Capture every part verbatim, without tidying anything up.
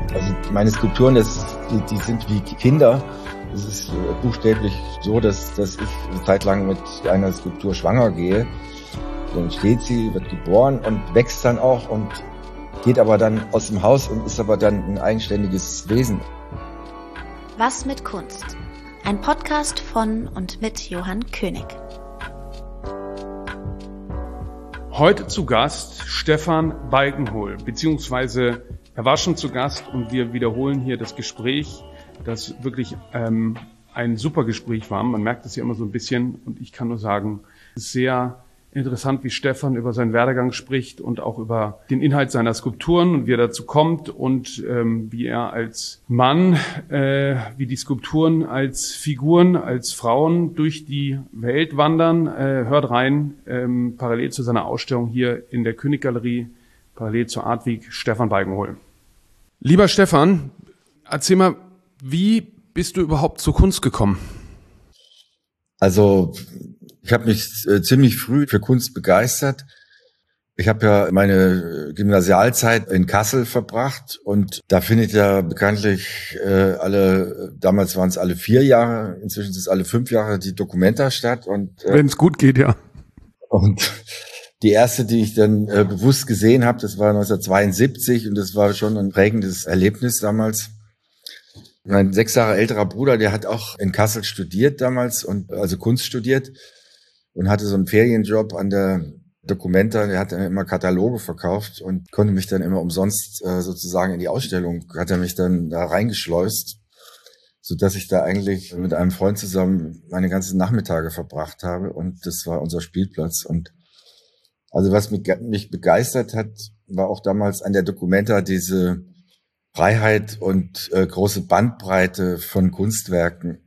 Also meine Skulpturen, das, die, die sind wie Kinder. Es ist buchstäblich so, dass, dass ich eine Zeit lang mit einer Skulptur schwanger gehe. Dann steht sie, wird geboren und wächst dann auch und geht aber dann aus dem Haus und ist aber dann ein eigenständiges Wesen. Was mit Kunst? Ein Podcast von und mit Johann König. Heute zu Gast Stefan Balkenhol, beziehungsweise er war schon zu Gast und wir wiederholen hier das Gespräch, das wirklich ähm, ein super Gespräch war. Man merkt es ja immer so ein bisschen und ich kann nur sagen, es ist sehr interessant, wie Stefan über seinen Werdegang spricht und auch über den Inhalt seiner Skulpturen und wie er dazu kommt und ähm, wie er als Mann, äh, wie die Skulpturen als Figuren, als Frauen durch die Welt wandern. Äh, hört rein, ähm, parallel zu seiner Ausstellung hier in der Königgalerie, parallel zur Art Week, Stefan Balkenhol. Lieber Stefan, erzähl mal, wie bist du überhaupt zur Kunst gekommen? Also ich habe mich äh, ziemlich früh für Kunst begeistert. Ich habe ja meine Gymnasialzeit in Kassel verbracht und da findet ja bekanntlich äh, alle, damals waren es alle vier Jahre, inzwischen sind es alle fünf Jahre die Documenta statt. Und äh, wenn es gut geht, ja. Und die erste, die ich dann äh, bewusst gesehen habe, das war neunzehnhundertzweiundsiebzig und das war schon ein prägendes Erlebnis damals. Mein sechs Jahre älterer Bruder, der hat auch in Kassel studiert damals und also Kunst studiert und hatte so einen Ferienjob an der Documenta. Der hat dann immer Kataloge verkauft und konnte mich dann immer umsonst äh, sozusagen in die Ausstellung, hat er mich dann da reingeschleust, so dass ich da eigentlich mit einem Freund zusammen meine ganzen Nachmittage verbracht habe und das war unser Spielplatz. Und also was mich, mich begeistert hat, war auch damals an der Documenta diese Freiheit und äh, große Bandbreite von Kunstwerken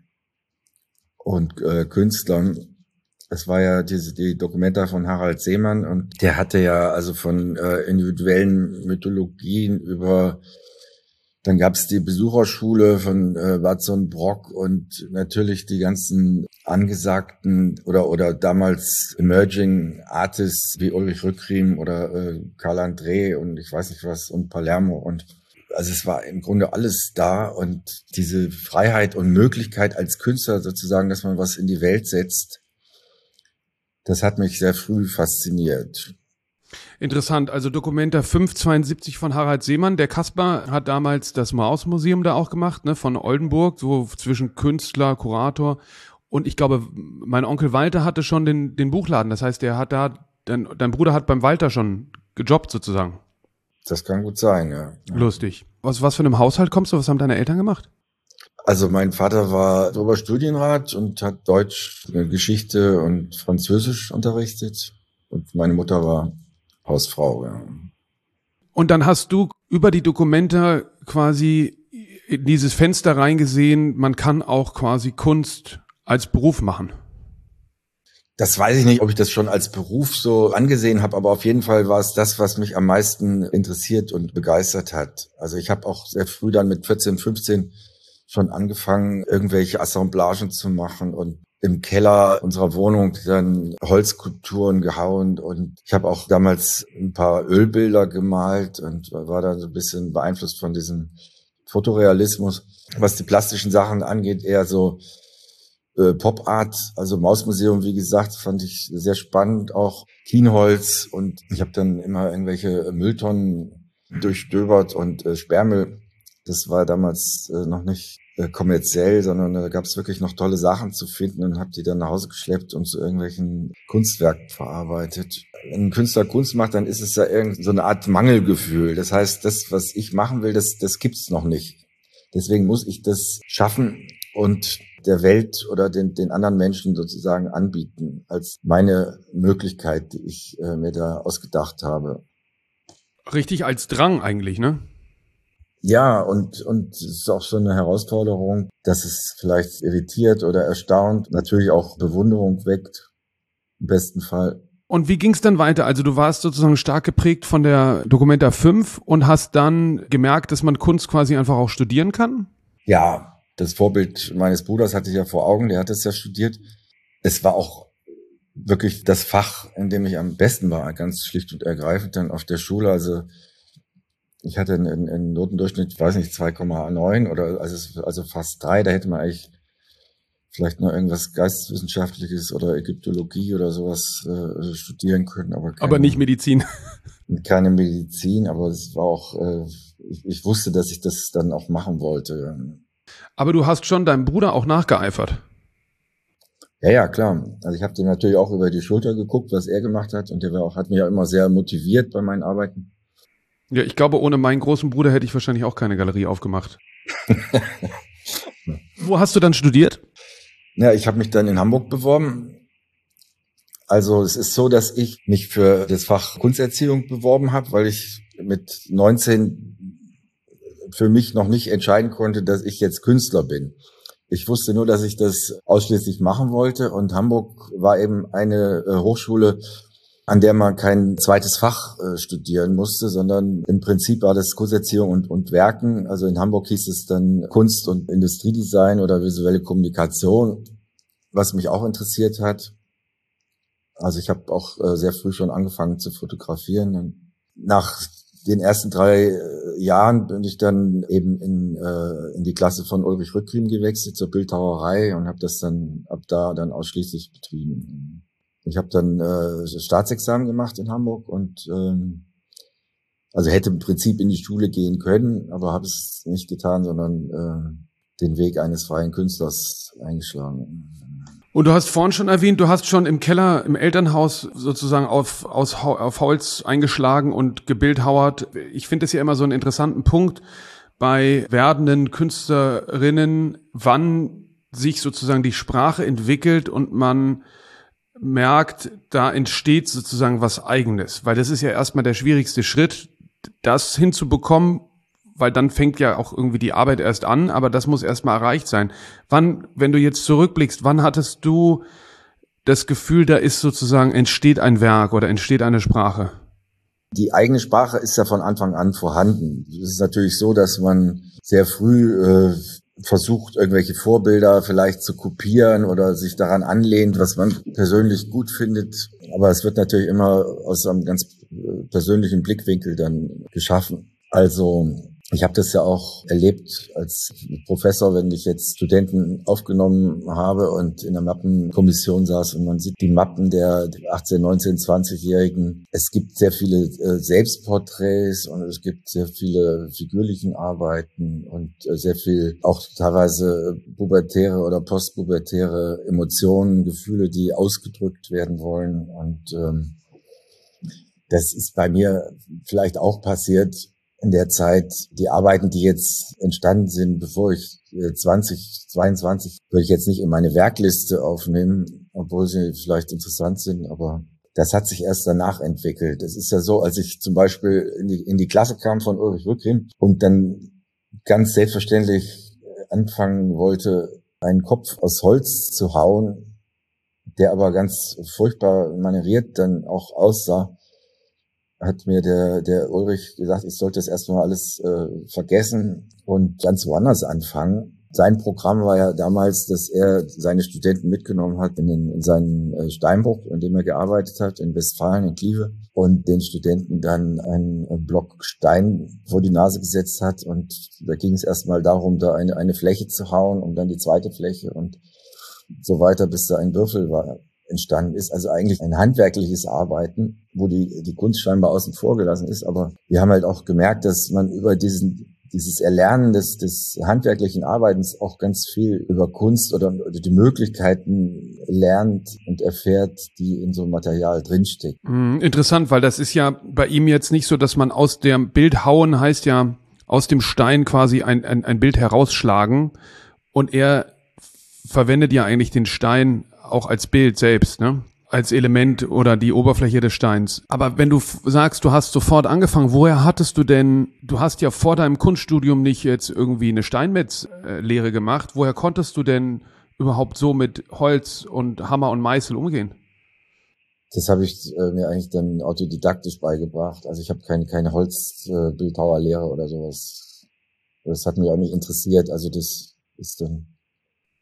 und äh, Künstlern. Es war ja diese die Documenta von Harald Seemann und der hatte ja also von äh, individuellen Mythologien über, dann gab es die Besucherschule von äh, Watson Brock und natürlich die ganzen angesagten oder oder damals Emerging Artists wie Ulrich Rückriem oder äh, Karl André und ich weiß nicht was und Palermo und also es war im Grunde alles da und diese Freiheit und Möglichkeit als Künstler sozusagen, dass man was in die Welt setzt, das hat mich sehr früh fasziniert. Interessant, also Documenta fünf zweiundsiebzig von Harald Seemann. Der Kaspar hat damals das Maus-Museum da auch gemacht, ne, von Oldenburg, so zwischen Künstler, Kurator. Und ich glaube, mein Onkel Walter hatte schon den, den Buchladen. Das heißt, der hat da, dein, dein Bruder hat beim Walter schon gejobbt sozusagen. Das kann gut sein, ja. Lustig. Aus was für einem Haushalt kommst du? Was haben deine Eltern gemacht? Also mein Vater war Oberstudienrat und hat Deutsch, Geschichte und Französisch unterrichtet. Und meine Mutter war Hausfrau, ja. Und dann hast du über die Documenta quasi in dieses Fenster reingesehen, man kann auch quasi Kunst als Beruf machen. Das weiß ich nicht, ob ich das schon als Beruf so angesehen habe, aber auf jeden Fall war es das, was mich am meisten interessiert und begeistert hat. Also ich habe auch sehr früh dann mit vierzehn, fünfzehn schon angefangen, irgendwelche Assemblagen zu machen und im Keller unserer Wohnung dann Holzskulpturen gehauen und ich habe auch damals ein paar Ölbilder gemalt und war dann so ein bisschen beeinflusst von diesem Fotorealismus. Was die plastischen Sachen angeht, eher so äh, Pop-Art, also Mausmuseum, wie gesagt, fand ich sehr spannend, auch Kienholz und ich habe dann immer irgendwelche Mülltonnen durchstöbert und äh, Sperrmüll. Das war damals äh, noch nicht äh, kommerziell, sondern da gab es wirklich noch tolle Sachen zu finden und habe die dann nach Hause geschleppt und zu irgendwelchen Kunstwerken verarbeitet. Wenn ein Künstler Kunst macht, dann ist es ja irgend so eine Art Mangelgefühl. Das heißt, das, was ich machen will, das, das gibt's noch nicht. Deswegen muss ich das schaffen und der Welt oder den, den anderen Menschen sozusagen anbieten als meine Möglichkeit, die ich äh, mir da ausgedacht habe. Richtig als Drang eigentlich, ne? Ja, und und es ist auch so eine Herausforderung, dass es vielleicht irritiert oder erstaunt, natürlich auch Bewunderung weckt, im besten Fall. Und wie ging es dann weiter? Also du warst sozusagen stark geprägt von der Documenta fünf und hast dann gemerkt, dass man Kunst quasi einfach auch studieren kann? Ja, das Vorbild meines Bruders hatte ich ja vor Augen, der hat es ja studiert. Es war auch wirklich das Fach, in dem ich am besten war, ganz schlicht und ergreifend dann auf der Schule. Also Ich hatte einen, einen Notendurchschnitt, ich weiß nicht, zwei Komma neun oder also, also fast drei. Da hätte man eigentlich vielleicht noch irgendwas Geisteswissenschaftliches oder Ägyptologie oder sowas äh, studieren können. Aber, keine, aber nicht Medizin. Keine Medizin, aber es war auch, äh, ich, ich wusste, dass ich das dann auch machen wollte. Aber du hast schon deinem Bruder auch nachgeeifert. Ja, ja, klar. Also ich habe dem natürlich auch über die Schulter geguckt, was er gemacht hat. Und der war auch, hat mich ja immer sehr motiviert bei meinen Arbeiten. Ja, ich glaube, ohne meinen großen Bruder hätte ich wahrscheinlich auch keine Galerie aufgemacht. Wo hast du dann studiert? Ja, ich habe mich dann in Hamburg beworben. Also es ist so, dass ich mich für das Fach Kunsterziehung beworben habe, weil ich mit neunzehn für mich noch nicht entscheiden konnte, dass ich jetzt Künstler bin. Ich wusste nur, dass ich das ausschließlich machen wollte, und Hamburg war eben eine äh, Hochschule, an der man kein zweites Fach äh, studieren musste, sondern im Prinzip war das Kunsterziehung und, und Werken. Also in Hamburg hieß es dann Kunst- und Industriedesign oder visuelle Kommunikation, was mich auch interessiert hat. Also ich habe auch äh, sehr früh schon angefangen zu fotografieren. Und nach den ersten drei äh, Jahren bin ich dann eben in, äh, in die Klasse von Ulrich Rückriem gewechselt zur Bildhauerei und habe das dann ab da dann ausschließlich betrieben. Ich habe dann äh, Staatsexamen gemacht in Hamburg und ähm, also hätte im Prinzip in die Schule gehen können, aber habe es nicht getan, sondern äh, den Weg eines freien Künstlers eingeschlagen. Und du hast vorhin schon erwähnt, du hast schon im Keller, im Elternhaus sozusagen auf, aus, auf Holz eingeschlagen und gebildhauert. Ich finde es ja immer so einen interessanten Punkt bei werdenden Künstlerinnen, wann sich sozusagen die Sprache entwickelt und man merkt, da entsteht sozusagen was Eigenes. Weil das ist ja erstmal der schwierigste Schritt, das hinzubekommen, weil dann fängt ja auch irgendwie die Arbeit erst an, aber das muss erstmal erreicht sein. Wann, wenn du jetzt zurückblickst, wann hattest du das Gefühl, da ist sozusagen, entsteht ein Werk oder entsteht eine Sprache? Die eigene Sprache ist ja von Anfang an vorhanden. Es ist natürlich so, dass man sehr früh äh, versucht, irgendwelche Vorbilder vielleicht zu kopieren oder sich daran anlehnt, was man persönlich gut findet. Aber es wird natürlich immer aus einem ganz persönlichen Blickwinkel dann geschaffen. Also ich habe das ja auch erlebt als Professor, wenn ich jetzt Studenten aufgenommen habe und in der Mappenkommission saß und man sieht die Mappen der achtzehn-, neunzehn-, zwanzigjährigen. Es gibt sehr viele äh, Selbstporträts und es gibt sehr viele figürlichen Arbeiten und äh, sehr viel auch teilweise pubertäre oder postpubertäre Emotionen, Gefühle, die ausgedrückt werden wollen. Und ähm, das ist bei mir vielleicht auch passiert. In der Zeit, die Arbeiten, die jetzt entstanden sind, bevor ich zwanzig zweiundzwanzig, würde ich jetzt nicht in meine Werkliste aufnehmen, obwohl sie vielleicht interessant sind, aber das hat sich erst danach entwickelt. Es ist ja so, als ich zum Beispiel in die, in die Klasse kam von Ulrich Rückriem und dann ganz selbstverständlich anfangen wollte, einen Kopf aus Holz zu hauen, der aber ganz furchtbar manieriert dann auch aussah, hat mir der der Ulrich gesagt, ich sollte das erstmal alles äh, vergessen und ganz woanders anfangen. Sein Programm war ja damals, dass er seine Studenten mitgenommen hat in, den, in seinen äh, Steinbruch, in dem er gearbeitet hat, in Westfalen, in Kleve, und den Studenten dann einen äh, Block Stein vor die Nase gesetzt hat. Und da ging es erstmal darum, da eine eine Fläche zu hauen und dann die zweite Fläche und so weiter, bis da ein Würfel war. Entstanden ist, also eigentlich ein handwerkliches Arbeiten, wo die die Kunst scheinbar außen vor gelassen ist, aber wir haben halt auch gemerkt, dass man über diesen dieses Erlernen des des handwerklichen Arbeitens auch ganz viel über Kunst oder, oder die Möglichkeiten lernt und erfährt, die in so einem Material drinstecken. Mm, interessant, weil das ist ja bei ihm jetzt nicht so, dass man aus dem Bild hauen heißt ja aus dem Stein quasi ein ein, ein Bild herausschlagen, und er verwendet ja eigentlich den Stein auch als Bild selbst, ne? Als Element oder die Oberfläche des Steins. Aber wenn du f- sagst, du hast sofort angefangen, woher hattest du denn, du hast ja vor deinem Kunststudium nicht jetzt irgendwie eine Steinmetz-Lehre gemacht, woher konntest du denn überhaupt so mit Holz und Hammer und Meißel umgehen? Das habe ich äh, mir eigentlich dann autodidaktisch beigebracht. Also ich habe keine keine Holzbildhauerlehre äh, oder sowas. Das hat mich auch nicht interessiert. Also das ist dann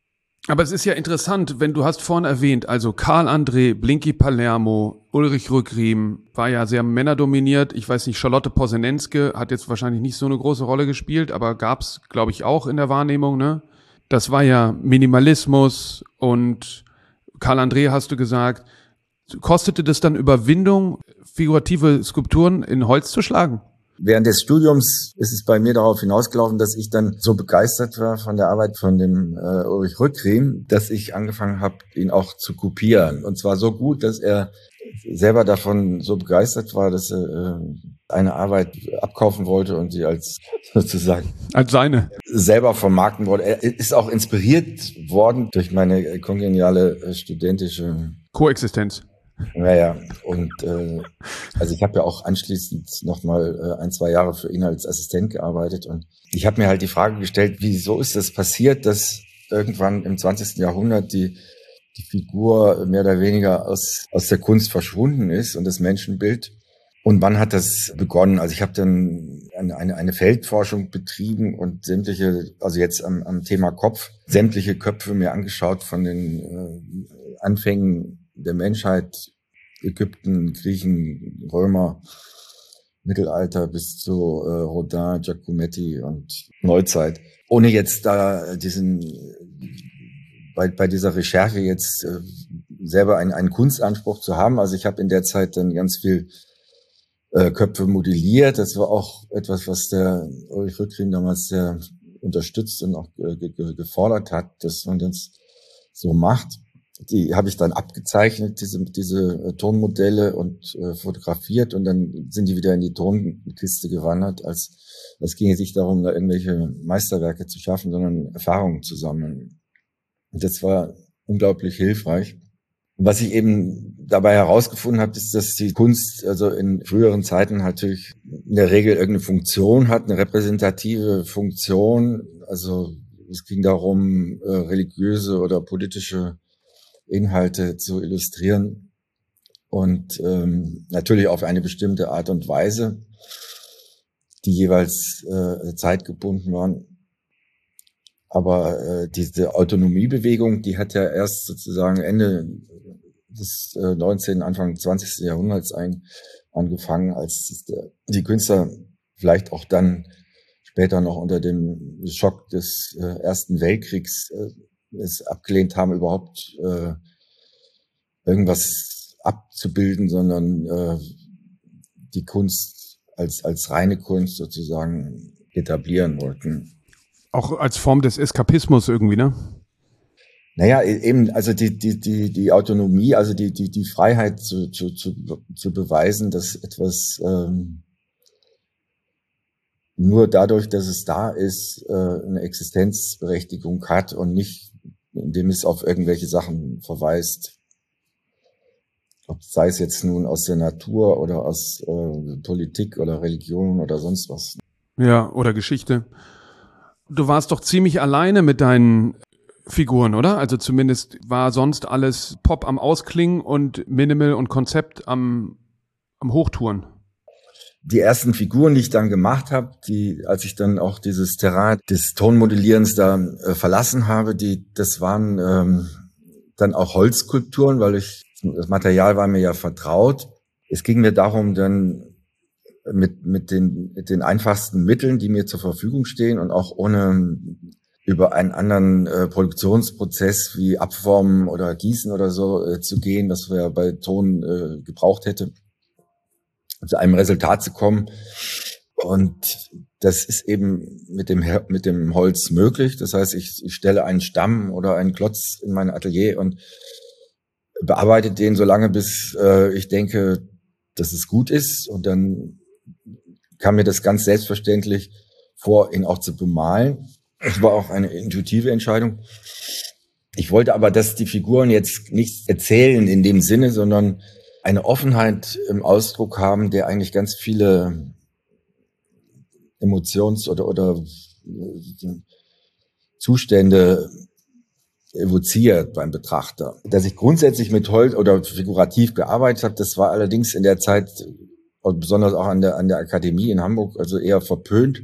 Aber es ist ja interessant, wenn du hast vorhin erwähnt, also Karl André, Blinky Palermo, Ulrich Rückriem, war ja sehr männerdominiert. Ich weiß nicht, Charlotte Posenenske hat jetzt wahrscheinlich nicht so eine große Rolle gespielt, aber gab's, glaube ich, auch in der Wahrnehmung, ne? Das war ja Minimalismus und Karl André, hast du gesagt. Kostete das dann Überwindung, figurative Skulpturen in Holz zu schlagen? Während des Studiums ist es bei mir darauf hinausgelaufen, dass ich dann so begeistert war von der Arbeit von dem äh, Ulrich Rückriem, dass ich angefangen habe, ihn auch zu kopieren. Und zwar so gut, dass er selber davon so begeistert war, dass er äh, eine Arbeit abkaufen wollte und sie als sozusagen als seine selber vermarkten wollte. Er ist auch inspiriert worden durch meine kongeniale äh, studentische Koexistenz. Naja, und äh, also ich habe ja auch anschließend nochmal äh, ein, zwei Jahre für ihn als Assistent gearbeitet und ich habe mir halt die Frage gestellt, wieso ist das passiert, dass irgendwann im zwanzigsten Jahrhundert die die Figur mehr oder weniger aus aus der Kunst verschwunden ist und das Menschenbild. Und wann hat das begonnen? Also ich habe dann eine, eine, eine Feldforschung betrieben und sämtliche, also jetzt am, am Thema Kopf, sämtliche Köpfe mir angeschaut von den äh, Anfängen der Menschheit, Ägypten, Griechen, Römer, Mittelalter bis zu äh, Rodin, Giacometti und Neuzeit. Ohne jetzt da diesen, bei, bei dieser Recherche jetzt äh, selber einen, einen Kunstanspruch zu haben. Also ich habe in der Zeit dann ganz viel äh, Köpfe modelliert. Das war auch etwas, was der Ulrich Rückriem damals sehr unterstützt und auch äh, ge- gefordert hat, dass man das so macht. Die habe ich dann abgezeichnet, diese diese äh, Tonmodelle und äh, fotografiert und dann sind die wieder in die Tonkiste gewandert, als es ging nicht darum, da irgendwelche Meisterwerke zu schaffen, sondern Erfahrungen zu sammeln. Und das war unglaublich hilfreich. Und was ich eben dabei herausgefunden habe, ist, dass die Kunst also in früheren Zeiten natürlich in der Regel irgendeine Funktion hat, eine repräsentative Funktion. Also es ging darum, äh, religiöse oder politische Inhalte zu illustrieren und ähm, natürlich auf eine bestimmte Art und Weise, die jeweils äh, zeitgebunden waren. Aber äh, diese Autonomiebewegung, die hat ja erst sozusagen Ende des äh, neunzehnten, Anfang zwanzigsten Jahrhunderts ein, angefangen, als der, die Künstler vielleicht auch dann später noch unter dem Schock des äh, Ersten Weltkriegs äh, es abgelehnt haben, überhaupt äh, irgendwas abzubilden, sondern äh, die Kunst als als reine Kunst sozusagen etablieren wollten. Auch als Form des Eskapismus irgendwie, ne? Naja, eben, also die die die die Autonomie, also die die die Freiheit zu zu zu, zu beweisen, dass etwas ähm, nur dadurch, dass es da ist, äh, eine Existenzberechtigung hat und nicht indem es auf irgendwelche Sachen verweist. Ob sei es jetzt nun aus der Natur oder aus äh, Politik oder Religion oder sonst was. Ja, oder Geschichte. Du warst doch ziemlich alleine mit deinen Figuren, oder? Also zumindest war sonst alles Pop am Ausklingen und Minimal und Konzept am, am Hochtouren. Die ersten Figuren, die ich dann gemacht habe, die, als ich dann auch dieses Terrain des Tonmodellierens da äh, verlassen habe, die, das waren ähm, dann auch Holzskulpturen, weil ich das Material war mir ja vertraut. Es ging mir darum, dann mit mit den mit den einfachsten Mitteln, die mir zur Verfügung stehen und auch ohne über einen anderen äh, Produktionsprozess wie Abformen oder Gießen oder so äh, zu gehen, was wir ja bei Ton äh, gebraucht hätte, zu einem Resultat zu kommen. Und das ist eben mit dem mit dem Holz möglich. Das heißt, ich, ich stelle einen Stamm oder einen Klotz in mein Atelier und bearbeite den so lange, bis äh, ich denke, dass es gut ist. Und dann kam mir das ganz selbstverständlich vor, ihn auch zu bemalen. Es war auch eine intuitive Entscheidung. Ich wollte aber, dass die Figuren jetzt nichts erzählen in dem Sinne, sondern eine Offenheit im Ausdruck haben, der eigentlich ganz viele Emotions- oder, oder Zustände evoziert beim Betrachter. Dass ich grundsätzlich mit Holz oder figurativ gearbeitet habe, das war allerdings in der Zeit, besonders auch an der, an der Akademie in Hamburg, also eher verpönt.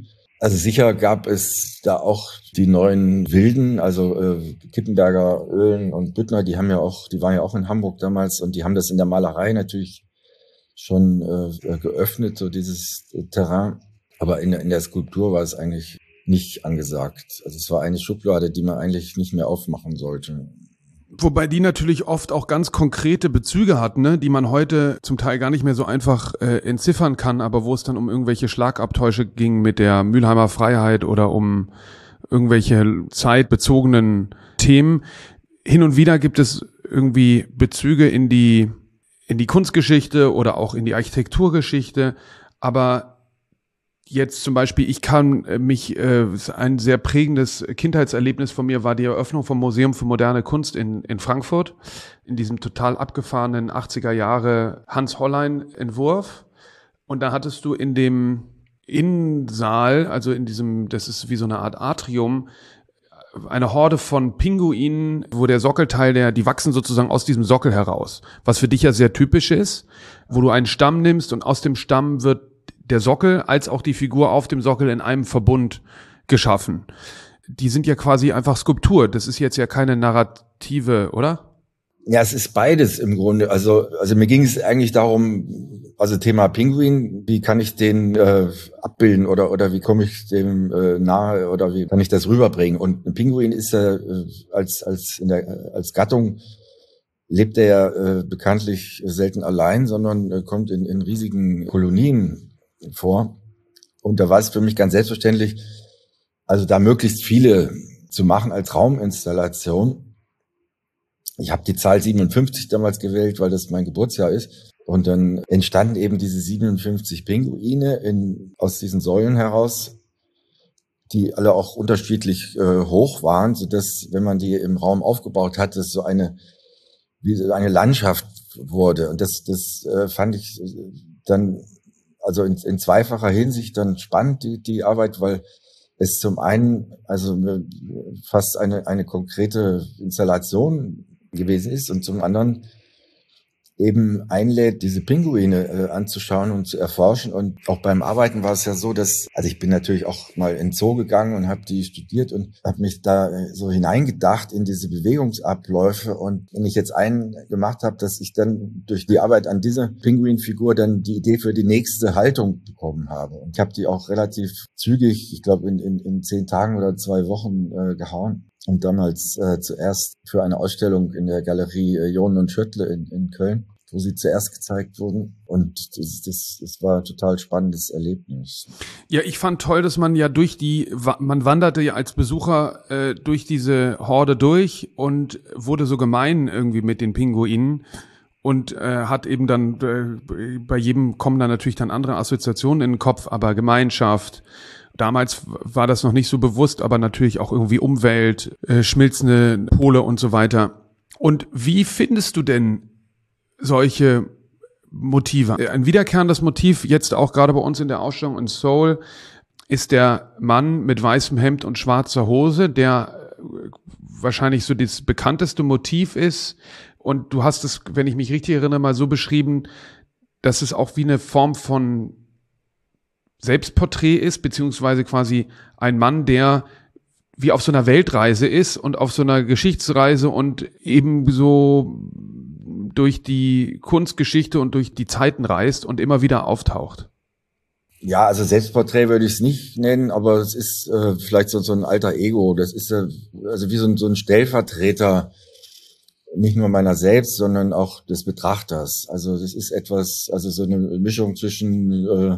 Also sicher gab es da auch die neuen Wilden, also äh, Kippenberger, Oehlen und Büttner, die haben ja auch, die waren ja auch in Hamburg damals und die haben das in der Malerei natürlich schon äh, geöffnet, so dieses äh, Terrain. Aber in, in der Skulptur war es eigentlich nicht angesagt. Also es war eine Schublade, die man eigentlich nicht mehr aufmachen sollte. Wobei die natürlich oft auch ganz konkrete Bezüge hat, ne, die man heute zum Teil gar nicht mehr so einfach äh, entziffern kann, aber wo es dann um irgendwelche Schlagabtäusche ging mit der Mülheimer Freiheit oder um irgendwelche zeitbezogenen Themen. Hin und wieder gibt es irgendwie Bezüge in die in die Kunstgeschichte oder auch in die Architekturgeschichte, aber jetzt zum Beispiel, ich kann mich, äh, ein sehr prägendes Kindheitserlebnis von mir war die Eröffnung vom Museum für moderne Kunst in, in Frankfurt, in diesem total abgefahrenen achtziger Jahre Hans-Hollein-Entwurf. Und da hattest du in dem Innensaal, also in diesem, das ist wie so eine Art Atrium, eine Horde von Pinguinen, wo der Sockelteil, der, die wachsen sozusagen aus diesem Sockel heraus, was für dich ja sehr typisch ist, wo du einen Stamm nimmst und aus dem Stamm wird der Sockel als auch die Figur auf dem Sockel in einem Verbund geschaffen. Die sind ja quasi einfach Skulptur. Das ist jetzt ja keine Narrative, oder? Ja, es ist beides im Grunde. Also, also mir ging es eigentlich darum, also Thema Pinguin, wie kann ich den äh, abbilden oder oder wie komme ich dem äh, nahe oder wie kann ich das rüberbringen? Und ein Pinguin ist ja äh, als als in der als Gattung lebt er ja äh, bekanntlich selten allein, sondern äh, kommt in, in riesigen Kolonien vor. Und da war es für mich ganz selbstverständlich, also da möglichst viele zu machen als Rauminstallation. Ich habe die Zahl siebenundfünfzig damals gewählt, weil das mein Geburtsjahr ist. Und dann entstanden eben diese siebenundfünfzig Pinguine in, aus diesen Säulen heraus, die alle auch unterschiedlich äh, hoch waren, sodass, wenn man die im Raum aufgebaut hat, das so eine, wie so eine Landschaft wurde. Und das, das äh, fand ich dann also in, in zweifacher Hinsicht dann spannend, die, die Arbeit, weil es zum einen also fast eine, eine konkrete Installation gewesen ist und zum anderen eben einlädt, diese Pinguine äh, anzuschauen und zu erforschen. Und auch beim Arbeiten war es ja so, dass, also ich bin natürlich auch mal in den Zoo gegangen und habe die studiert und habe mich da äh, so hineingedacht in diese Bewegungsabläufe. Und wenn ich jetzt einen gemacht habe, dass ich dann durch die Arbeit an dieser Pinguinfigur dann die Idee für die nächste Haltung bekommen habe. Und ich habe die auch relativ zügig, ich glaube in, in, in zehn Tagen oder zwei Wochen äh, gehauen. Und damals äh, zuerst für eine Ausstellung in der Galerie äh, John und Schöttle in, in Köln, wo sie zuerst gezeigt wurden. Und das, das, das war ein total spannendes Erlebnis. Ja, ich fand toll, dass man ja durch die, man wanderte ja als Besucher äh, durch diese Horde durch und wurde so gemein irgendwie mit den Pinguinen. Und äh, hat eben dann, äh, bei jedem kommen dann natürlich dann andere Assoziationen in den Kopf, aber Gemeinschaft. Damals war das noch nicht so bewusst, aber natürlich auch irgendwie Umwelt, äh, schmilzende Pole und so weiter. Und wie findest du denn solche Motive? Ein wiederkehrendes Motiv, jetzt auch gerade bei uns in der Ausstellung in Seoul, ist der Mann mit weißem Hemd und schwarzer Hose, der wahrscheinlich so das bekannteste Motiv ist. Und du hast es, wenn ich mich richtig erinnere, mal so beschrieben, dass es auch wie eine Form von Selbstporträt ist, beziehungsweise quasi ein Mann, der wie auf so einer Weltreise ist und auf so einer Geschichtsreise und ebenso durch die Kunstgeschichte und durch die Zeiten reist und immer wieder auftaucht. Ja, also Selbstporträt würde ich es nicht nennen, aber es ist äh, vielleicht so, so ein alter Ego. Das ist äh, also wie so ein, so ein Stellvertreter, nicht nur meiner selbst, sondern auch des Betrachters. Also das ist etwas, also so eine Mischung zwischen äh,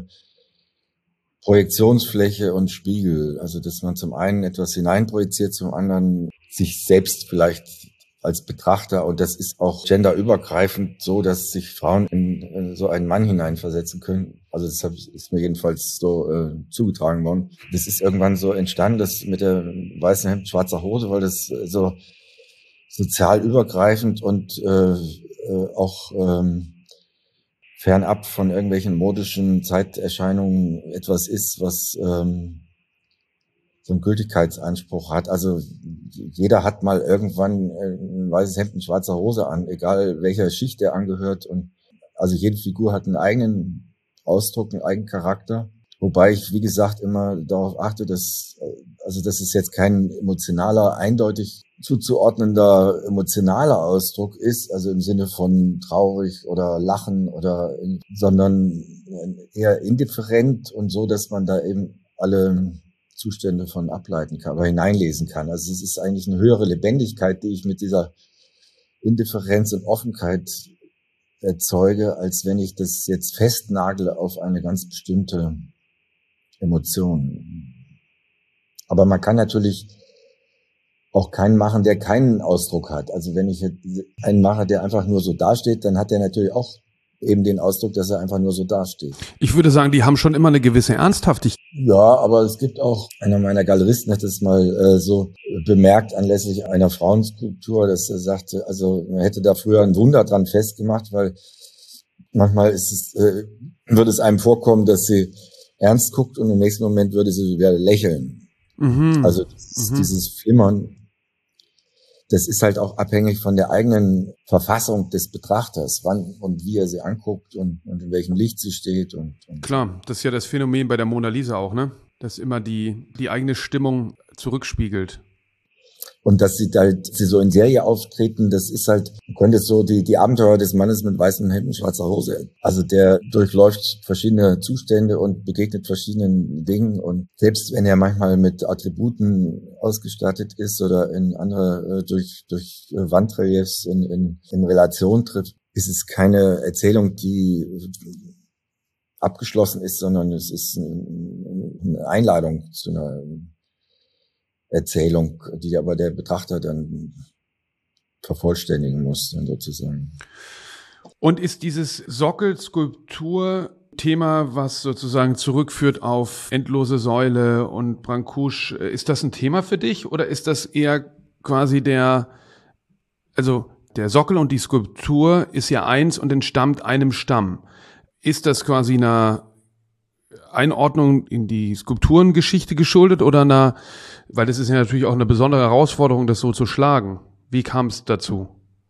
Projektionsfläche und Spiegel. Also dass man zum einen etwas hineinprojiziert, zum anderen sich selbst vielleicht als Betrachter. Und das ist auch genderübergreifend so, dass sich Frauen in so einen Mann hineinversetzen können. Also das ist mir jedenfalls so äh, zugetragen worden. Das ist irgendwann so entstanden, das mit der weißen Hemd, schwarzer Hose, weil das so sozial übergreifend und äh, äh, auch ähm, fernab von irgendwelchen modischen Zeiterscheinungen etwas ist, was ähm, so einen Gültigkeitsanspruch hat. Also jeder hat mal irgendwann ein weißes Hemd, eine schwarze Hose an, egal welcher Schicht er angehört. Und also jede Figur hat einen eigenen Ausdruck, einen eigenen Charakter. Wobei ich, wie gesagt, immer darauf achte, dass, also das ist jetzt kein emotionaler, eindeutig zuzuordnender emotionaler Ausdruck ist, also im Sinne von traurig oder lachen oder, sondern eher indifferent und so, dass man da eben alle Zustände von ableiten kann oder hineinlesen kann. Also es ist eigentlich eine höhere Lebendigkeit, die ich mit dieser Indifferenz und Offenheit erzeuge, als wenn ich das jetzt festnagle auf eine ganz bestimmte Emotion. Aber man kann natürlich auch keinen machen, der keinen Ausdruck hat. Also wenn ich einen mache, der einfach nur so dasteht, dann hat er natürlich auch eben den Ausdruck, dass er einfach nur so dasteht. Ich würde sagen, die haben schon immer eine gewisse Ernsthaftigkeit. Ja, aber es gibt auch, einer meiner Galeristen hat das mal äh, so bemerkt anlässlich einer Frauenskulptur, dass er sagte, also man hätte da früher ein Wunder dran festgemacht, weil manchmal ist es, äh, würde es einem vorkommen, dass sie ernst guckt und im nächsten Moment würde sie wieder lächeln. Mhm. Also das, mhm. dieses Flimmern, das ist halt auch abhängig von der eigenen Verfassung des Betrachters, wann und wie er sie anguckt und, und in welchem Licht sie steht. Und, und Klar, das ist ja das Phänomen bei der Mona Lisa auch, ne? Dass immer die, die eigene Stimmung zurückspiegelt. Und dass sie halt, sie so in Serie auftreten, das ist halt, man könnte so die, die Abenteuer des Mannes mit weißem Hemd und schwarzer Hose. Also der durchläuft verschiedene Zustände und begegnet verschiedenen Dingen. Und selbst wenn er manchmal mit Attributen ausgestattet ist oder in andere, durch, durch Wandreliefs in, in, in Relation tritt, ist es keine Erzählung, die abgeschlossen ist, sondern es ist eine Einladung zu einer Erzählung, die aber der Betrachter dann vervollständigen muss, dann sozusagen. Und ist dieses Sockelskulptur-Thema, was sozusagen zurückführt auf Endlose Säule und Brancusi, ist das ein Thema für dich oder ist das eher quasi der, also der Sockel und die Skulptur ist ja eins und entstammt einem Stamm. Ist das quasi eine Einordnung in die Skulpturengeschichte geschuldet oder einer, weil das ist ja natürlich auch eine besondere Herausforderung, das so zu schlagen. Wie kam es dazu?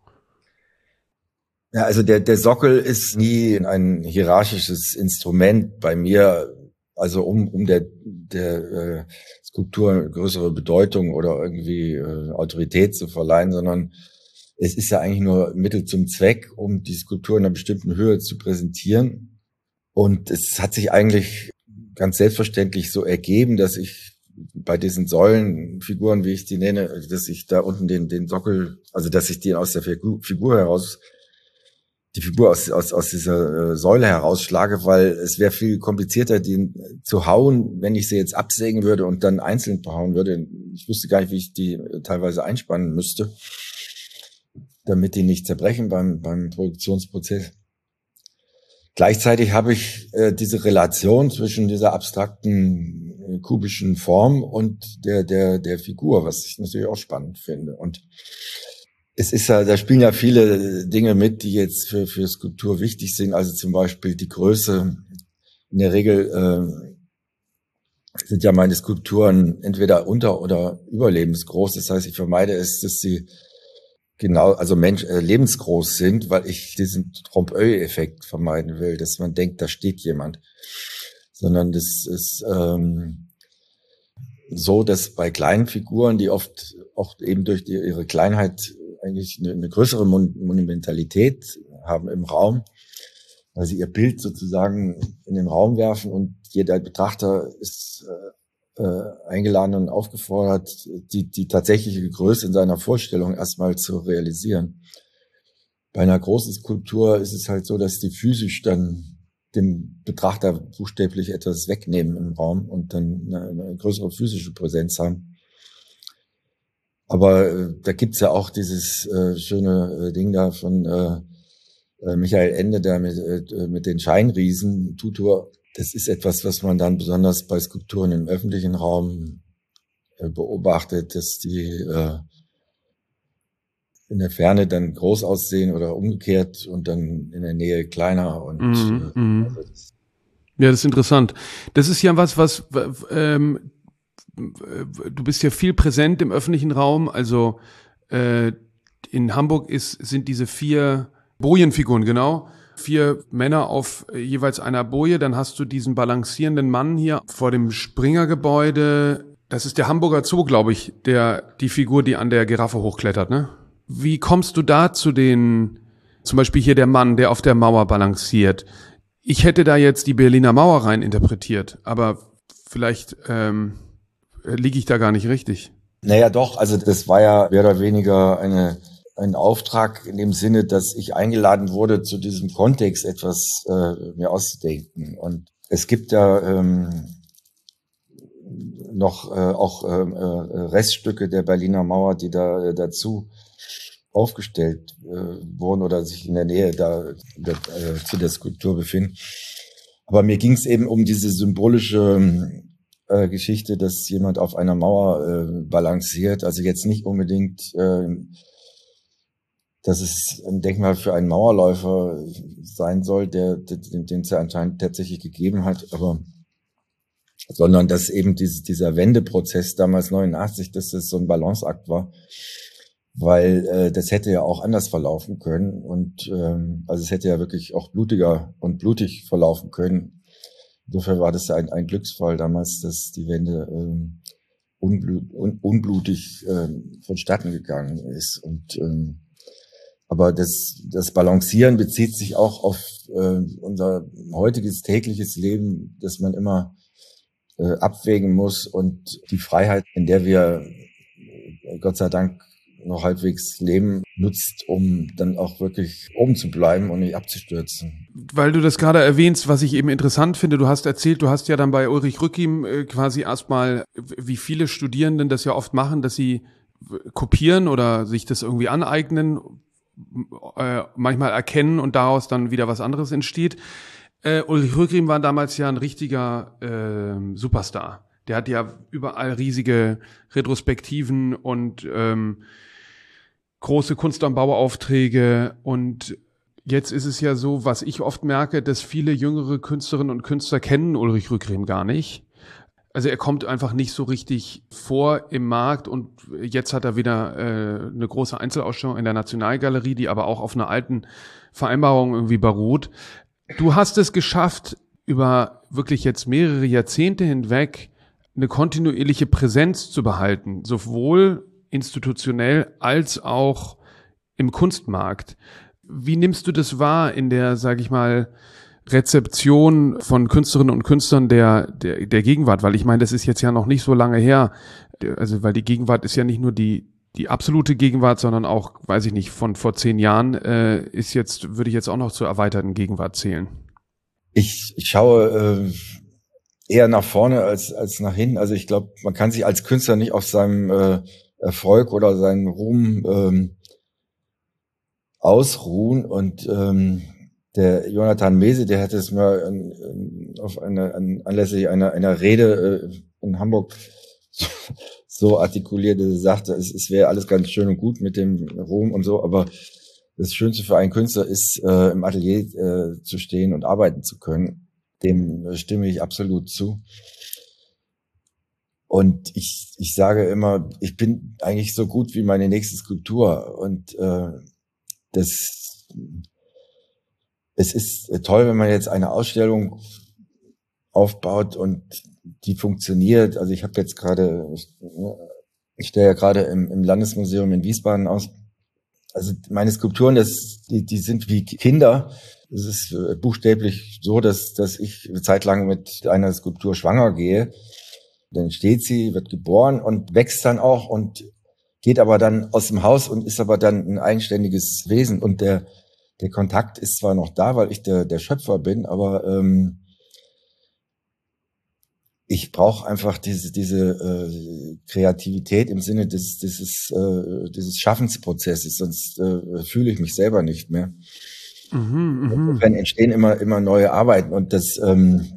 Ja, also der, der Sockel ist nie ein hierarchisches Instrument bei mir, also um, um der, der äh, Skulptur eine größere Bedeutung oder irgendwie äh, Autorität zu verleihen, sondern es ist ja eigentlich nur Mittel zum Zweck, um die Skulptur in einer bestimmten Höhe zu präsentieren. Und es hat sich eigentlich ganz selbstverständlich so ergeben, dass ich bei diesen Säulenfiguren, wie ich die nenne, dass ich da unten den, den Sockel, also dass ich die aus der Figur, Figur heraus, die Figur aus, aus, aus dieser äh, Säule herausschlage, weil es wäre viel komplizierter, die zu hauen, wenn ich sie jetzt absägen würde und dann einzeln behauen würde. Ich wüsste gar nicht, wie ich die teilweise einspannen müsste, damit die nicht zerbrechen beim, beim Produktionsprozess. Gleichzeitig habe ich äh, diese Relation zwischen dieser abstrakten äh, kubischen Form und der der der Figur, was ich natürlich auch spannend finde. Und es ist ja, da spielen ja viele Dinge mit, die jetzt für für Skulptur wichtig sind. Also zum Beispiel die Größe. In der Regel äh, sind ja meine Skulpturen entweder unter- oder überlebensgroß. Das heißt, ich vermeide es, dass sie genau, also Mensch, äh, lebensgroß sind, weil ich diesen Trompe-l'œil-Effekt vermeiden will, dass man denkt, da steht jemand. Sondern das ist ähm, so, dass bei kleinen Figuren, die oft auch eben durch die, ihre Kleinheit eigentlich eine, eine größere Mon- Monumentalität haben im Raum, weil sie ihr Bild sozusagen in den Raum werfen und jeder Betrachter ist äh, Äh, eingeladen und aufgefordert, die, die tatsächliche Größe in seiner Vorstellung erstmal zu realisieren. Bei einer großen Skulptur ist es halt so, dass die physisch dann dem Betrachter buchstäblich etwas wegnehmen im Raum und dann eine, eine größere physische Präsenz haben. Aber äh, da gibt's ja auch dieses äh, schöne äh, Ding da von äh, äh, Michael Ende, der mit, äh, mit den Scheinriesen, Tutor. Das ist etwas, was man dann besonders bei Skulpturen im öffentlichen Raum äh, beobachtet, dass die äh, in der Ferne dann groß aussehen oder umgekehrt und dann in der Nähe kleiner. Und mm, äh, mm. Also das ja, das ist interessant. Das ist ja was, was ähm, du bist ja viel präsent im öffentlichen Raum. Also äh, in Hamburg ist sind diese vier Bojenfiguren, genau. vier Männer auf jeweils einer Boje. Dann hast du diesen balancierenden Mann hier vor dem Springer-Gebäude. Das ist der Hamburger Zoo, glaube ich, der die Figur, die an der Giraffe hochklettert, ne? Wie kommst du da zu den, zum Beispiel hier der Mann, der auf der Mauer balanciert? Ich hätte da jetzt die Berliner Mauer rein interpretiert, aber vielleicht ähm, liege ich da gar nicht richtig. Naja, doch, also das war ja mehr oder weniger eine, ein Auftrag in dem Sinne, dass ich eingeladen wurde, zu diesem Kontext etwas äh, mir auszudenken. Und es gibt ja ähm, noch äh, auch äh, Reststücke der Berliner Mauer, die da äh, dazu aufgestellt äh, wurden oder sich in der Nähe da, da äh, zu der Skulptur befinden. Aber mir ging es eben um diese symbolische äh, Geschichte, dass jemand auf einer Mauer äh, balanciert. Also jetzt nicht unbedingt, äh, dass es ein Denkmal für einen Mauerläufer sein soll, der, den, den es ja anscheinend tatsächlich gegeben hat, aber sondern dass eben diese, dieser Wendeprozess damals neunundachtzig, dass das so ein Balanceakt war, weil äh, das hätte ja auch anders verlaufen können und ähm, also es hätte ja wirklich auch blutiger und blutig verlaufen können. Insofern war das ein, ein Glücksfall damals, dass die Wende ähm, unblut, un, unblutig ähm, vonstatten gegangen ist. Und ähm, aber das, das Balancieren bezieht sich auch auf äh, unser heutiges tägliches Leben, dass man immer äh, abwägen muss und die Freiheit, in der wir äh, Gott sei Dank noch halbwegs leben, nutzt, um dann auch wirklich oben zu bleiben und nicht abzustürzen. Weil du das gerade erwähnst, was ich eben interessant finde, du hast erzählt, du hast ja dann bei Ulrich Rückim äh, quasi erstmal, wie viele Studierenden das ja oft machen, dass sie kopieren oder sich das irgendwie aneignen, äh, manchmal erkennen und daraus dann wieder was anderes entsteht. Äh, Ulrich Rückim war damals ja ein richtiger äh, Superstar. Der hat ja überall riesige Retrospektiven und ähm, große Kunst am Bauaufträge. Und jetzt ist es ja so, was ich oft merke, dass viele jüngere Künstlerinnen und Künstler kennen Ulrich Rückim gar nicht. Also er kommt einfach nicht so richtig vor im Markt und jetzt hat er wieder äh, eine große Einzelausstellung in der Nationalgalerie, die aber auch auf einer alten Vereinbarung irgendwie beruht. Du hast es geschafft, über wirklich jetzt mehrere Jahrzehnte hinweg eine kontinuierliche Präsenz zu behalten, sowohl institutionell als auch im Kunstmarkt. Wie nimmst du das wahr in der, sage ich mal, Rezeption von Künstlerinnen und Künstlern der, der, der Gegenwart? Weil ich meine, das ist jetzt ja noch nicht so lange her. Also, weil die Gegenwart ist ja nicht nur die, die absolute Gegenwart, sondern auch, weiß ich nicht, von vor zehn Jahren äh, ist jetzt, würde ich jetzt auch noch zur erweiterten Gegenwart zählen. Ich, ich schaue äh, eher nach vorne als, als nach hinten. Also ich glaube, man kann sich als Künstler nicht auf seinem äh, Erfolg oder seinen Ruhm ähm, ausruhen. Und ähm, der Jonathan Mese, der hat es mal an, an, auf eine, an, anlässlich einer, einer Rede äh, in Hamburg so, so artikuliert, dass er sagte, es, es wäre alles ganz schön und gut mit dem Ruhm und so, aber das Schönste für einen Künstler ist, äh, im Atelier äh, zu stehen und arbeiten zu können. Dem äh, stimme ich absolut zu. Und ich, ich sage immer, ich bin eigentlich so gut wie meine nächste Skulptur. Und äh, das, es ist toll, wenn man jetzt eine Ausstellung aufbaut und die funktioniert. Also ich habe jetzt gerade, ich stelle ja gerade im, im Landesmuseum in Wiesbaden aus. Also meine Skulpturen, das, die, die sind wie Kinder. Es ist buchstäblich so, dass, dass ich eine Zeit lang mit einer Skulptur schwanger gehe. Dann steht sie, wird geboren und wächst dann auch und geht aber dann aus dem Haus und ist aber dann ein eigenständiges Wesen. Und der, der Kontakt ist zwar noch da, weil ich der, der Schöpfer bin, aber ähm, ich brauche einfach diese, diese äh, Kreativität im Sinne des, dieses, äh, dieses Schaffensprozesses, sonst äh, fühle ich mich selber nicht mehr. Mhm, Insofern entstehen immer, immer neue Arbeiten und das ähm,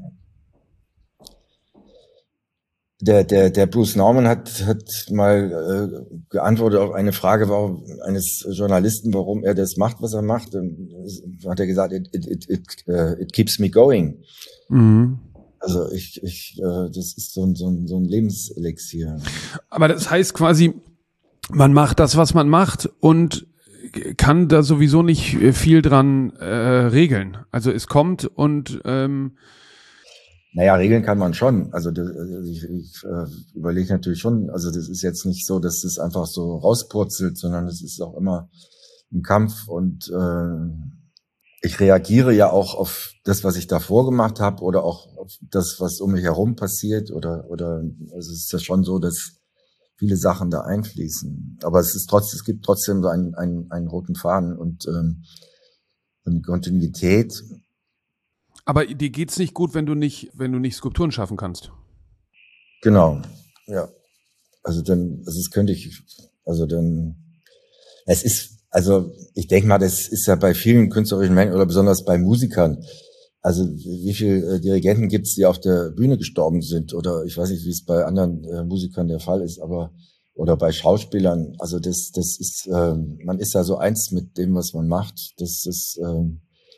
Der, der, der Bruce Nauman hat, hat mal äh, geantwortet auf eine Frage warum, eines Journalisten, warum er das macht, was er macht. Und hat er gesagt, it, it, it, it, uh, it keeps me going. Mhm. Also ich, ich, äh, das ist so ein, so ein, so ein Lebenselixier. Aber das heißt quasi, man macht das, was man macht und kann da sowieso nicht viel dran äh, regeln. Also es kommt und ähm Naja, regeln kann man schon. Also das, ich, ich äh, überlege natürlich schon, also das ist jetzt nicht so, dass das einfach so rauspurzelt, sondern es ist auch immer ein Kampf und äh, ich reagiere ja auch auf das, was ich davor gemacht habe oder auch auf das, was um mich herum passiert oder oder also es ist ja schon so, dass viele Sachen da einfließen. Aber es ist trotzdem, es gibt trotzdem so einen, einen, einen roten Faden und ähm, eine Kontinuität. Aber dir geht's nicht gut, wenn du nicht, wenn du nicht Skulpturen schaffen kannst. Genau, ja. Also dann, also das könnte ich, also dann, es ist, also ich denke mal, das ist ja bei vielen künstlerischen Menschen oder besonders bei Musikern. Also wie viele äh, Dirigenten gibt's, die auf der Bühne gestorben sind oder ich weiß nicht, wie es bei anderen äh, Musikern der Fall ist, aber oder bei Schauspielern. Also das, das ist, äh, man ist ja so eins mit dem, was man macht. Das ist äh,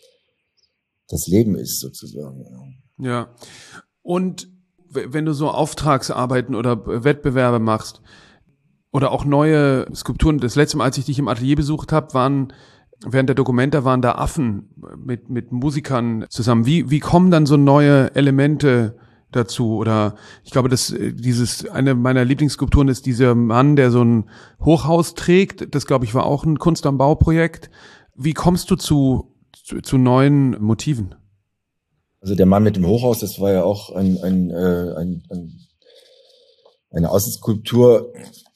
das Leben ist sozusagen. Ja. Und wenn du so Auftragsarbeiten oder Wettbewerbe machst oder auch neue Skulpturen, das letzte Mal, als ich dich im Atelier besucht habe, waren während der Documenta waren da Affen mit mit Musikern zusammen. Wie wie kommen dann so neue Elemente dazu? Oder ich glaube, dass dieses eine meiner Lieblingsskulpturen ist dieser Mann, der so ein Hochhaus trägt. Das glaube ich war auch ein Kunst am Bau-Projekt. Wie kommst du zu zu, zu neuen Motiven? Also der Mann mit dem Hochhaus, das war ja auch ein, ein, äh, ein, ein eine Außenskulptur.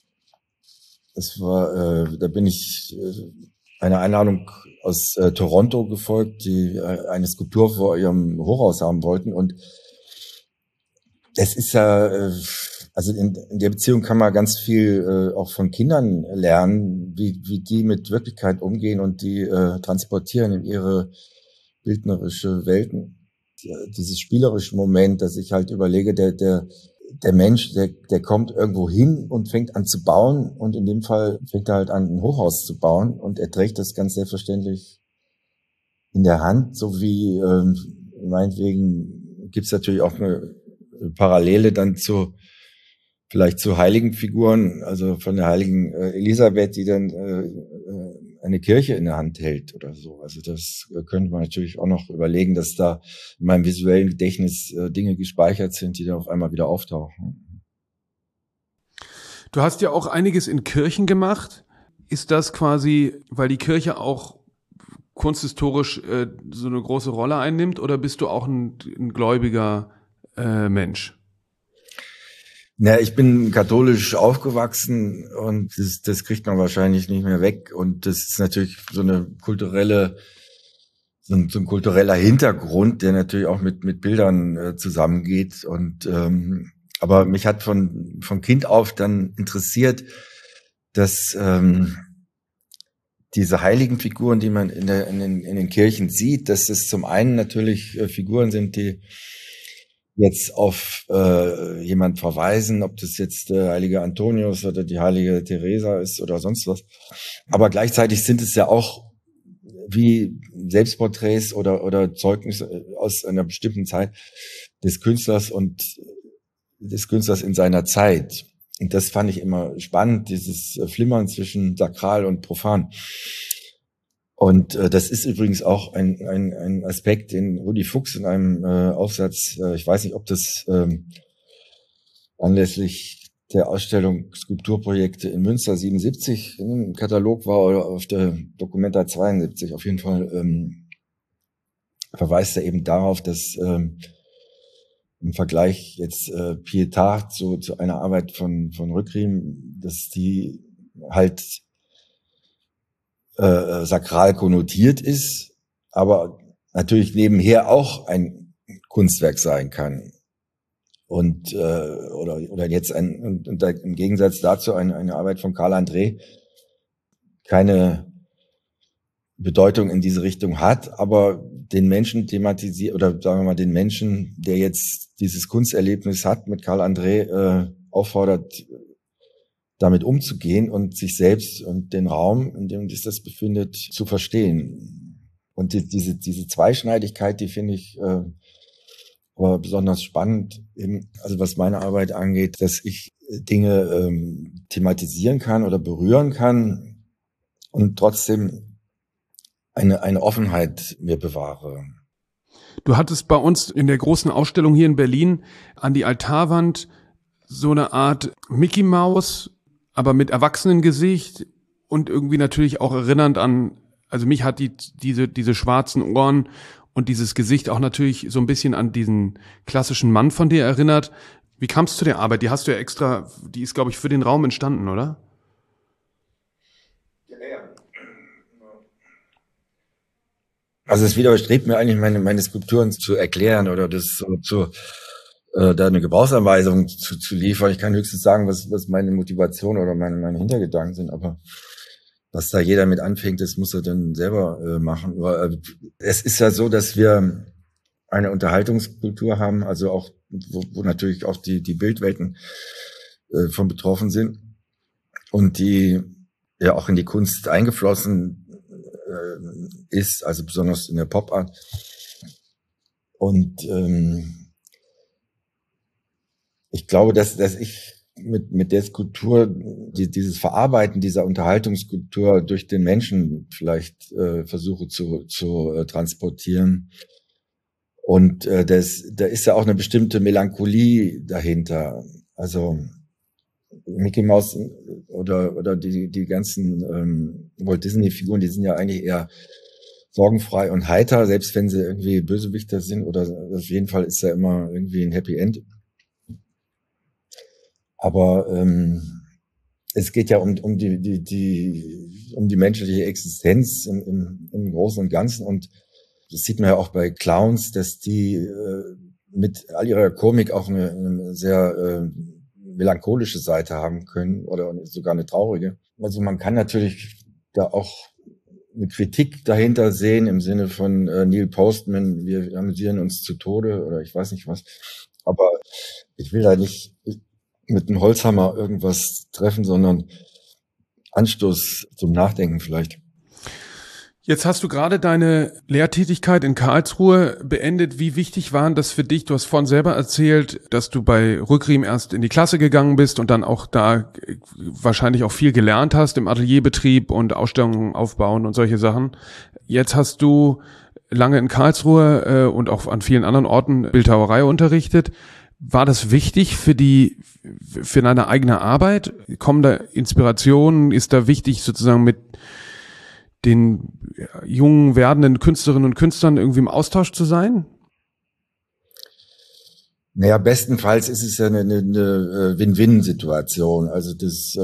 Das war, äh, da bin ich äh, einer Einladung aus äh, Toronto gefolgt, die äh, eine Skulptur vor ihrem Hochhaus haben wollten. Und das ist ja, äh, also in, in der Beziehung kann man ganz viel äh, auch von Kindern lernen, wie, wie die mit Wirklichkeit umgehen und die äh, transportieren in ihre bildnerische Welten. Dieses spielerische Moment, dass ich halt überlege, der, der, der Mensch, der, der kommt irgendwo hin und fängt an zu bauen und in dem Fall fängt er halt an, ein Hochhaus zu bauen und er trägt das ganz selbstverständlich in der Hand, so wie ähm, meinetwegen gibt's natürlich auch eine Parallele dann zu vielleicht zu heiligen Figuren, also von der heiligen äh, Elisabeth, die dann äh, eine Kirche in der Hand hält oder so. Also das äh, könnte man natürlich auch noch überlegen, dass da in meinem visuellen Gedächtnis äh, Dinge gespeichert sind, die dann auf einmal wieder auftauchen. Du hast ja auch einiges in Kirchen gemacht. Ist das quasi, weil die Kirche auch kunsthistorisch äh, so eine große Rolle einnimmt, oder bist du auch ein, ein gläubiger äh, Mensch? Na, ich bin katholisch aufgewachsen und das, das kriegt man wahrscheinlich nicht mehr weg. Und das ist natürlich so eine kulturelle, so ein, so ein kultureller Hintergrund, der natürlich auch mit mit Bildern äh, zusammengeht. Und ähm, aber mich hat von von Kind auf dann interessiert, dass ähm, diese heiligen Figuren, die man in, der, in, den, in den Kirchen sieht, dass es zum einen natürlich äh, Figuren sind, die jetzt auf äh, jemand verweisen, ob das jetzt der heilige Antonius oder die heilige Teresa ist oder sonst was. Aber gleichzeitig sind es ja auch wie Selbstporträts oder oder Zeugnisse aus einer bestimmten Zeit des Künstlers und des Künstlers in seiner Zeit. Und das fand ich immer spannend, dieses Flimmern zwischen sakral und profan. Und äh, das ist übrigens auch ein, ein, ein Aspekt, den Rudi Fuchs in einem äh, Aufsatz, äh, ich weiß nicht, ob das ähm, anlässlich der Ausstellung Skulpturprojekte in Münster siebenundsiebzig im Katalog war oder auf der Documenta zweiundsiebzig. Auf jeden Fall ähm, verweist er eben darauf, dass ähm, im Vergleich jetzt äh, Pietà zu, zu einer Arbeit von, von Rückriem, dass die halt Äh, sakral konnotiert ist, aber natürlich nebenher auch ein Kunstwerk sein kann. Und äh, oder oder jetzt ein und, und im Gegensatz dazu eine, eine Arbeit von Karl André keine Bedeutung in diese Richtung hat, aber den Menschen thematisiert oder sagen wir mal den Menschen, der jetzt dieses Kunsterlebnis hat, mit Karl André äh, auffordert, damit umzugehen und sich selbst und den Raum, in dem sich das befindet, zu verstehen. Und die, diese diese Zweischneidigkeit, die finde ich äh, war besonders spannend, eben, also was meine Arbeit angeht, dass ich Dinge ähm, thematisieren kann oder berühren kann und trotzdem eine, eine Offenheit mir bewahre. Du hattest bei uns in der großen Ausstellung hier in Berlin an die Altarwand so eine Art Mickey Maus, aber mit Erwachsenengesicht und irgendwie natürlich auch erinnernd an, also mich hat die diese diese schwarzen Ohren und dieses Gesicht auch natürlich so ein bisschen an diesen klassischen Mann von dir erinnert. Wie kamst du zu der Arbeit? Die hast du ja extra, die ist, glaube ich, für den Raum entstanden, oder? Also es widerstrebt mir eigentlich, meine, meine Skulpturen zu erklären oder das so zu, äh, da eine Gebrauchsanweisung zu, zu liefern. Ich kann höchstens sagen, was, was meine Motivation oder meine, meine Hintergedanken sind, aber was da jeder mit anfängt, das muss er dann selber äh, machen. Aber, äh, es ist ja so, dass wir eine Unterhaltungskultur haben, also auch, wo, wo natürlich auch die, die Bildwelten äh, von betroffen sind und die ja auch in die Kunst eingeflossen ist, also besonders in der Pop-Art. Und ähm, ich glaube, dass, dass ich mit, mit der Skulptur, die, dieses Verarbeiten dieser Unterhaltungskultur durch den Menschen vielleicht äh, versuche zu, zu äh, transportieren. Und äh, das, da ist ja auch eine bestimmte Melancholie dahinter. Also Mickey Mouse oder oder die die ganzen ähm, Walt Disney Figuren, die sind ja eigentlich eher sorgenfrei und heiter, selbst wenn sie irgendwie Bösewichter sind, oder auf jeden Fall ist ja immer irgendwie ein Happy End. Aber ähm, es geht ja um um die die die um die menschliche Existenz im, im, im Großen und Ganzen, und das sieht man ja auch bei Clowns, dass die äh, mit all ihrer Komik auch eine, eine sehr äh, melancholische Seite haben können oder sogar eine traurige. Also man kann natürlich da auch eine Kritik dahinter sehen im Sinne von äh, Neil Postman, wir amüsieren uns zu Tode oder ich weiß nicht was. Aber ich will da nicht mit einem Holzhammer irgendwas treffen, sondern Anstoß zum Nachdenken vielleicht. Jetzt hast du gerade deine Lehrtätigkeit in Karlsruhe beendet. Wie wichtig waren das für dich? Du hast vorhin selber erzählt, dass du bei Rückriem erst in die Klasse gegangen bist und dann auch da wahrscheinlich auch viel gelernt hast im Atelierbetrieb und Ausstellungen aufbauen und solche Sachen. Jetzt hast du lange in Karlsruhe äh, und auch an vielen anderen Orten Bildhauerei unterrichtet. War das wichtig für die, für deine eigene Arbeit? Kommen da Inspirationen? Ist da wichtig, sozusagen mit den jungen werdenden Künstlerinnen und Künstlern irgendwie im Austausch zu sein? Naja, bestenfalls ist es ja eine, eine Win-Win-Situation. Also das,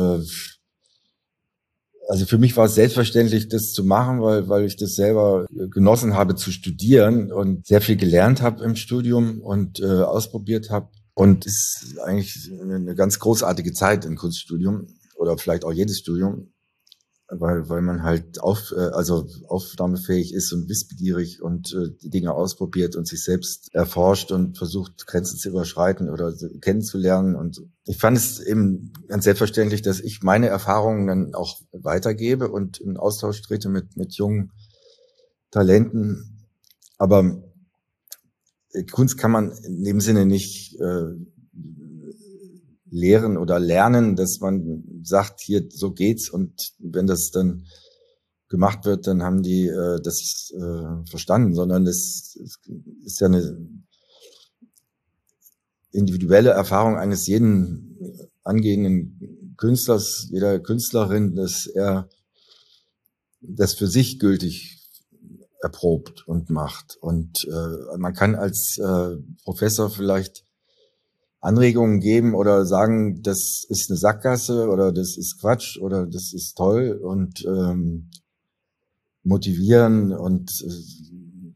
also für mich war es selbstverständlich, das zu machen, weil weil ich das selber genossen habe zu studieren und sehr viel gelernt habe im Studium und äh, ausprobiert habe. Und es ist eigentlich eine ganz großartige Zeit im Kunststudium oder vielleicht auch jedes Studium. Weil, weil man halt auf, also aufnahmefähig ist und wissbegierig und äh, die Dinge ausprobiert und sich selbst erforscht und versucht, Grenzen zu überschreiten oder kennenzulernen. Und ich fand es eben ganz selbstverständlich, dass ich meine Erfahrungen dann auch weitergebe und in Austausch trete mit, mit jungen Talenten. Aber Kunst kann man in dem Sinne nicht äh, lehren oder lernen, dass man sagt, hier, so geht's, und wenn das dann gemacht wird, dann haben die äh, das äh, verstanden, sondern es, es ist ja eine individuelle Erfahrung eines jeden angehenden Künstlers, jeder Künstlerin, dass er das für sich gültig erprobt und macht. Und äh, man kann als äh, Professor vielleicht Anregungen geben oder sagen, das ist eine Sackgasse oder das ist Quatsch oder das ist toll, und ähm, motivieren und äh,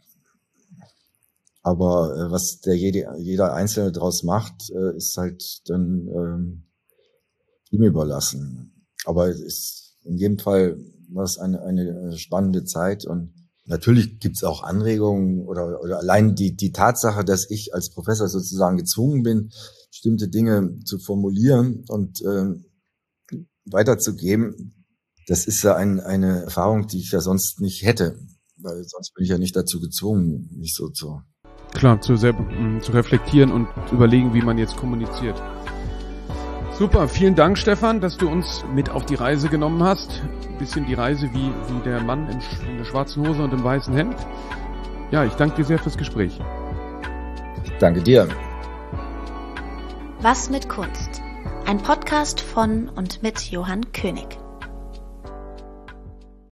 aber äh, was der jede, jeder Einzelne draus macht, äh, ist halt dann ähm, ihm überlassen. Aber es ist, in jedem Fall war es eine, eine spannende Zeit, und natürlich gibt's auch Anregungen oder, oder allein die, die Tatsache, dass ich als Professor sozusagen gezwungen bin, bestimmte Dinge zu formulieren und äh, weiterzugeben, das ist ja ein, eine Erfahrung, die ich ja sonst nicht hätte, weil sonst bin ich ja nicht dazu gezwungen, mich so zu... Klar, zu, selber, zu reflektieren und zu überlegen, wie man jetzt kommuniziert. Super, vielen Dank, Stefan, dass du uns mit auf die Reise genommen hast. ein bisschen die Reise wie, wie der Mann in, in der schwarzen Hose und im weißen Hemd. Ja, ich danke dir sehr fürs Gespräch. Danke dir. Was mit Kunst? Ein Podcast von und mit Johann König.